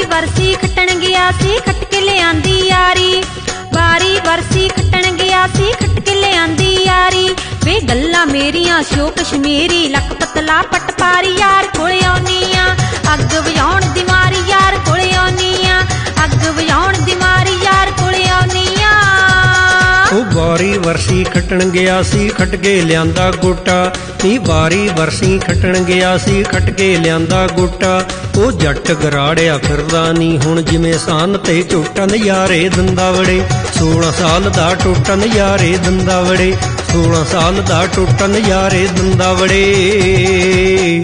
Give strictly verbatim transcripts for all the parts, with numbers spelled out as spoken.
वरसी खट्टण गया सी खट के ले आंदी यारी, बारी वरसी खट्टण गया सी खट के ले आंदी यारी। वे गल्लां मेरियां शो कश्मीरी लक पतला पट पारी यार कोले आउनी आ अग वजाउण दी मारी यार कोले आउनी आ अग वजाउण दी मारी यार कोले आउनी आ। ਉਹ ਬਾਰੀ ਵਰਸੀ ਖੱਟਣ ਗਿਆ ਸੀ ਖੱਟ ਕੇ ਲਿਆਂਦਾ ਗੋਟਾ, ਨੀ ਬਾਰੀ ਵਰਸੀ ਖੱਟਣ ਗਿਆ ਸੀ ਖੱਟ ਕੇ ਲਿਆਂਦਾ ਗੋਟਾ। ਉਹ ਜੱਟ ਗਰਾੜਿਆ ਫਿਰਦਾ ਨੀ ਹੁਣ ਜਿਵੇਂ ਸਾਨ ਤੇ ਝੋਟਾ, ਨਜ਼ਾਰੇ ਦਿੰਦਾ ਵੜੇ ਸੋਲਾਂ ਸਾਲ ਦਾ ਟੋਟਾ, ਨਜ਼ਾਰੇ ਦਿੰਦਾ ਵੜੇ ਸੋਲਾਂ ਸਾਲ ਦਾ ਟੋਟਾ, ਨਜ਼ਾਰੇ ਦਿੰਦਾ ਵੜੇ।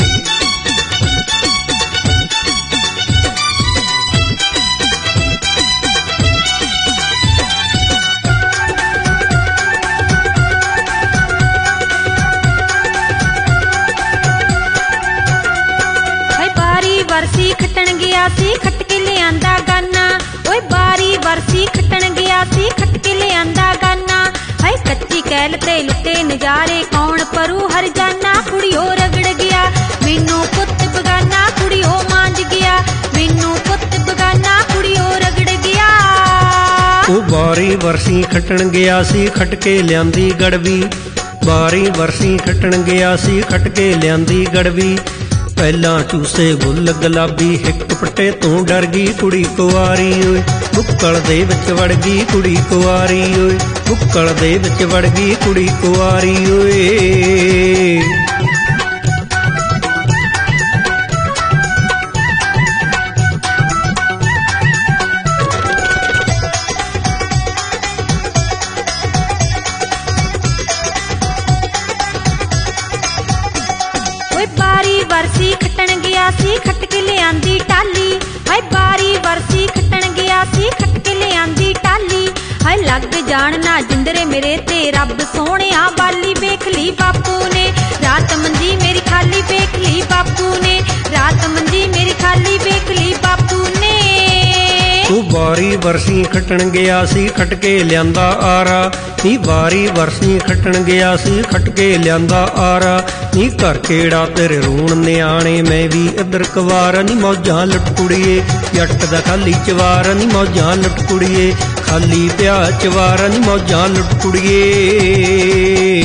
वरसी खट्टण गया सी खट के ले आंदा गाना, ओए बारी वरसी खट्टण गया सी खट के ले आंदा गाना। हाय कच्ची कैल ते लुटे नजारे कौन परू हर जाना, कुड़ियो रगड़ गया मैनू पुत बगाना, कुड़ियो मांज गया मैनू पुत बगाना, कुड़ियो रगड़ गया। ਉਹ ਬਾਰੀ ਵਰਸੀ ਖੱਟਣ ਗਿਆ ਸੀ ਖੱਟ ਕੇ ਲਿਆਂਦੀ ਗੜਵੀ, ਬਾਰੀ ਵਰਸੀ ਖੱਟਣ ਗਿਆ ਸੀ ਖੱਟ ਕੇ ਲਿਆਂਦੀ ਗੜਵੀ। ਪਹਿਲਾਂ ਚੂਸੇ ਬੁੱਲ ਗੁਲਾਬੀ ਹਿੱਕ ਪੱਟੇ ਤੋਂ ਡਰ ਗਈ ਕੁੜੀ ਕੁਆਰੀ ਓਏ, ਬੁੱਕਲ ਦੇ ਵਿੱਚ ਵੜ ਗਈ ਕੁੜੀ ਕੁਆਰੀ ਓਏ, ਬੁੱਕਲ ਦੇ ਵਿੱਚ ਵੜ ਗਈ ਕੁੜੀ ਕੁਆਰੀ ਓਏ। बारी वरसी खट्टण गया सी खट के ले आंदी टाली, हाय बारी वरसी खट्टण गया सी खट के ले आंदी टाली। हाय लग जान ना जिंदरे मेरे ते रब सोहणिया बाली, वेख ली बापू ने रात मंजी मेरी खाली, वेख ली बापू ने रात मंजी मेरी खाली, वेख ली बापू ने। ਉਹ ਬਾਰੀ ਵਰਸੀ ਖੱਟਣ ਗਿਆ ਸੀ ਖੱਟ ਕੇ ਲਿਆਂਦਾ ਆਰਾ, ਨੀ ਬਾਰੀ ਵਰਸੀ ਖੱਟਣ ਗਿਆ ਸੀ ਖੱਟ ਕੇ ਲਿਆਂਦਾ ਆਰਾ। ਨੀ ਘਰ ਕਿਹੜਾ ਤੇਰੇ ਰੋਣ ਨਿਆਣੇ ਮੈਂ ਵੀ ਇੱਧਰ ਕਵਾਰ, ਨੀ ਮੌਜਾਂ ਲੁੱਟ ਕੁੜੀਏ ਜੱਟ ਦਾ ਖਾਲੀ ਚਵਾਰ, ਨੀ ਮੌਜਾਂ ਲੁੱਟ ਕੁੜੀਏ ਖਾਲੀ ਪਿਆ ਚਵਾਰ, ਨੀ ਮੌਜਾਂ ਲੁੱਟ ਕੁੜੀਏ।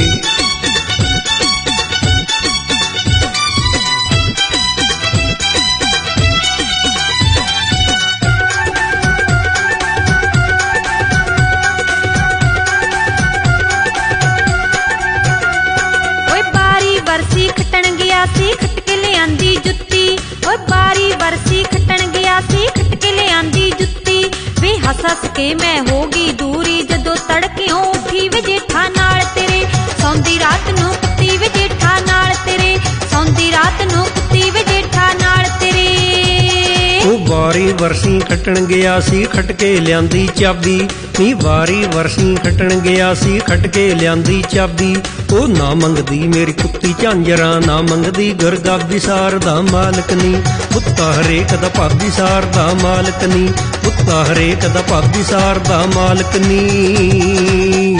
वरसी खट्टण गया सी खट के ले आंदी जुत्ती, ओए बारी वरसी खट्टण गया सी खट के ले आंदी जुत्ती। वे हस हस के मैं हो गई दूरी जदों तड़कियों उठी वे जेठा नाल तेरे, सौंदी रात नूं कुत्ती वे जेठा नाल तेरे, सौंदी रात नूं कुत्ती वे जेठा नाल तेरे। ਉਹ ਬਾਰੀ ਵਰਸੀ ਖੱਟਣ ਗਿਆ ਸੀ ਖੱਟ ਕੇ ਲਿਆਂਦੀ ਚਾਬੀ, ਨੀ ਬਾਰੀ ਵਰਸੀ ਖੱਟਣ ਗਿਆ ਸੀ ਖੱਟ ਕੇ ਲਿਆਂਦੀ ਚਾਬੀ। ਉਹ ਨਾ ਮੰਗਦੀ ਮੇਰੀ ਕੁੱਤੀ ਝਾਂਜਰਾਂ, ਨਾ ਮੰਗਦੀ ਗੁਰਗਾਬੀ ਸਾਰ ਦਾ ਮਾਲਕ ਨੀ, ਪੁੱਤਾ ਹਰੇਕ ਦਾ ਭਾਬੀ ਸਾਰ ਦਾ ਮਾਲਕ ਨੀ, ਪੁੱਤਾ ਹਰੇਕ ਦਾ ਭਾਬੀ ਸਾਰ ਦਾ ਮਾਲਕ ਨੀ।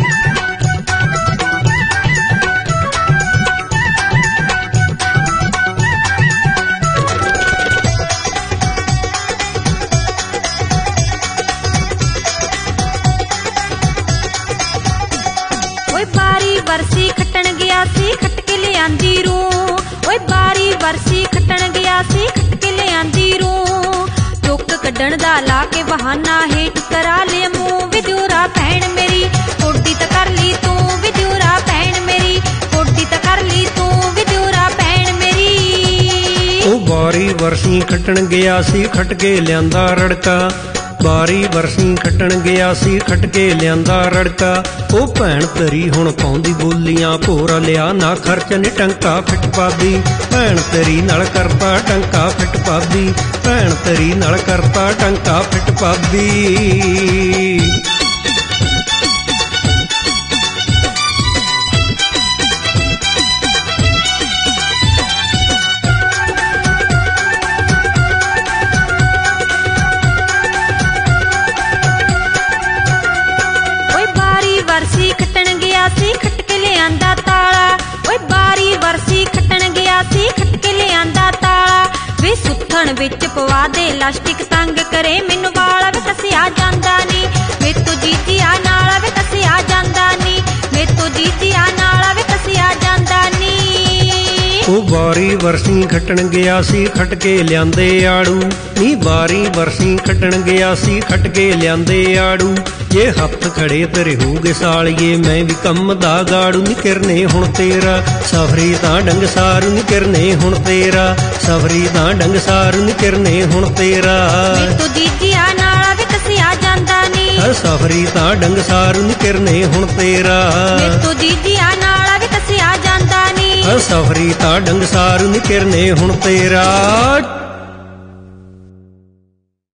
बारी वरसी खट्टण गया सी खट के ले आंदी रू, ओए बारी वरसी खट्टण गया सी खट के ले आंदी रू। चुक कड्डण दा ला के बहाना हेठ करा ले मूंह, विदूरा भैण मेरी कोडी त कर ली तू, विदूरा भैण मेरी कोडी त कर ली तू, विदूरा भैण मेरी। ਉਹ ਬਾਰੀ ਵਰਸੀ ਖੱਟਣ ਗਿਆ ਸੀ ਖੱਟ ਕੇ ਲਿਆਂਦਾ ਰੜਕਾ, ਬਾਰੀ ਵਰਸੀ ਖੱਟਣ ਗਿਆ ਸੀ ਖੱਟ ਕੇ ਲਿਆਂਦਾ ਰੜਕਾ। ਉਹ ਭੈਣ ਤੇਰੀ ਹੁਣ ਪਾਉਂਦੀ ਬੋਲੀਆਂ ਭੋਰਾ ਲਿਆ ਨਾ ਖਰਚ ਨੀ ਟੰਕਾ ਫਿੱਟ ਪਾਦੀ, ਭੈਣ ਤੇਰੀ ਨਾਲ ਕਰਤਾ ਟੰਕਾ ਫਿੱਟ ਪਾਦੀ, ਭੈਣ ਤੇਰੀ ਨਾਲ ਕਰਤਾ ਟੰਕਾ ਫਿੱਟ ਪਾਦੀ। वरसी खट्टण गया सी खट के ले आंदा ताला, ओए बारी वरसी खट्टण गया सी खट के ले आंदा ताला। वे ਸੁੱਥਣ ਵਿੱਚ ਪਵਾ ਦੇ ਲਾਸਟਿਕ ਤੰਗ ਕਰੇ ਮੈਨੂੰ ਵਾਲਾ ਵੇ ਕੱਸਿਆ ਜਾਂਦਾ ਨੀ ਮੇਤੋਂ ਜੀਜੀਆ ਨਾਲ ਵੇ ਕੱਸਿਆ ਜਾਂਦਾ ਨੀ ਮੇਤੋਂ ਜੀਜੀਆ ਨਾਲ ਵੇ ਕੱਸਿਆ ਜਾਂਦਾ ਨੀ ਉਹ ਬਾਰੀ ਵਰਸੀ ਖੱਟਣ ਗਿਆ ਸੀ ਖੱਟ ਕੇ ਲਿਆਂਦੇ ਆੜੂ ਨੀ ਬਾਰੀ ਵਰਸੀ ਖੱਟਣ ਗਿਆ ਸੀ ਖੱਟ ਕੇ ਲਿਆਂਦੇ ਆੜੂ ਜੇ ਹੱਥ ਖੜੇ ਤੇਰੇ ਹੋਗੇ ਸਾਲੀਏ ਮੈਂ ਵੀ ਕੰਮ ਦਾ ਗਾੜੂ ਨੀ ਕਿਰਨੇ ਹੁਣ ਤੇਰਾ ਸਫਰੀ ਤਾਂ ਡੰਗ ਸਾਰੂ ਨੀ ਕਿਰਨੇ ਹੁਣ ਤੇਰਾ ਸਫਰੀ ਤਾਂ ਡੰਗ ਸਾਰੂ ਨੀ ਕਿਰਨੇ ਹੁਣ ਤੇਰਾ ਮੇਤੋਂ ਜੀਜੀਆ ਨਾਲ ਵੇ ਕੱਸਿਆ ਜਾਂਦਾ ਨੀ ਹਰ ਸਫਰੀ ਤਾਂ ਡੰਗ ਸਾਰੂ ਨੀ ਕਿਰਨੇ ਹੁਣ ਤੇਰਾ ਮੇਤੋਂ ਜੀਜੀਆ ਨਾਲ ਵੇ ਕੱਸਿਆ ਜਾਂਦਾ ਨੀ ਹਰ ਸਫਰੀ ਤਾਂ ਡੰਗ ਸਾਰੂ ਨੀ ਕਿਰਨੇ ਹੁਣ ਤੇਰਾ